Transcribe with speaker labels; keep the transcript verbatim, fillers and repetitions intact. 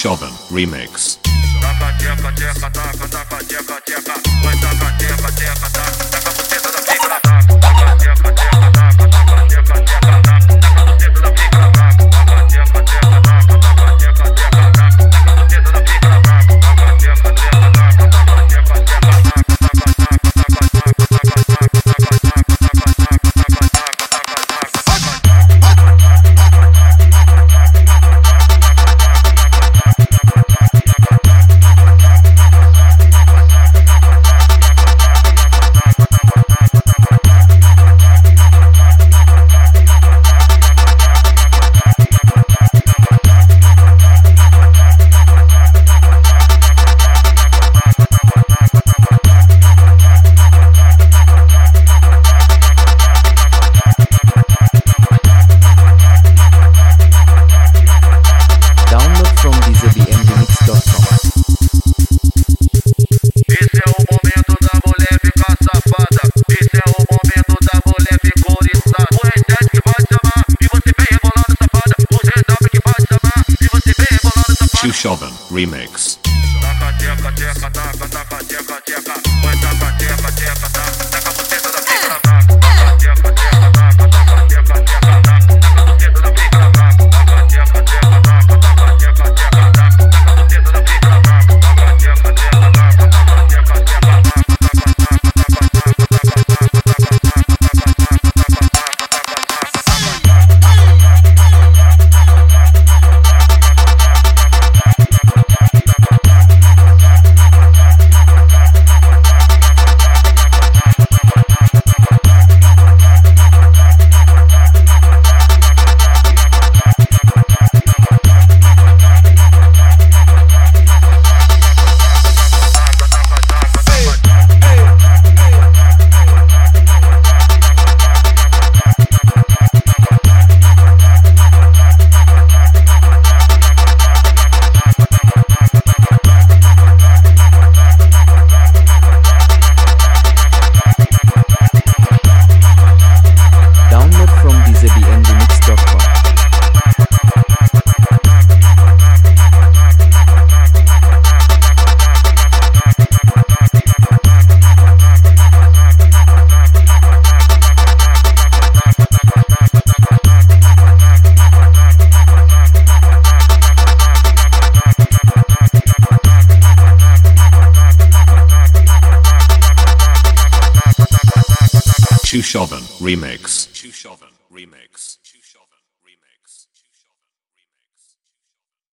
Speaker 1: Chushovan Remix.
Speaker 2: Taca, teca, teca, taca, taca, teca, teca. Vai taca, teca, teca, taca, taca a buceta da pica na taca. Taca, teca, teca, taca, taca, teca, teca, taca, taca a buceta da pica na taca. Taca, teca, teca, taca, taca, teca, teca, taca, taca a buceta da pica na taca. Taca, teca, teca, taca, taca, teca, teca, taca,
Speaker 1: Chushovan Remix.
Speaker 2: Taca, teca, teca, taca, taca, teca, teca. Vai taca, teca, teca, taca, taca a buceta da pica na taca. Taca, teca, teca, taca, taca, teca, teca, taca, taca a buceta da pica na taca. Taca, teca, teca, taca, taca, teca, teca, taca, taca a buceta da pica na taca. Taca, teca, teca, taca, taca, teca, teca, taca,
Speaker 1: Chushovan Remix. Chushovan Remix.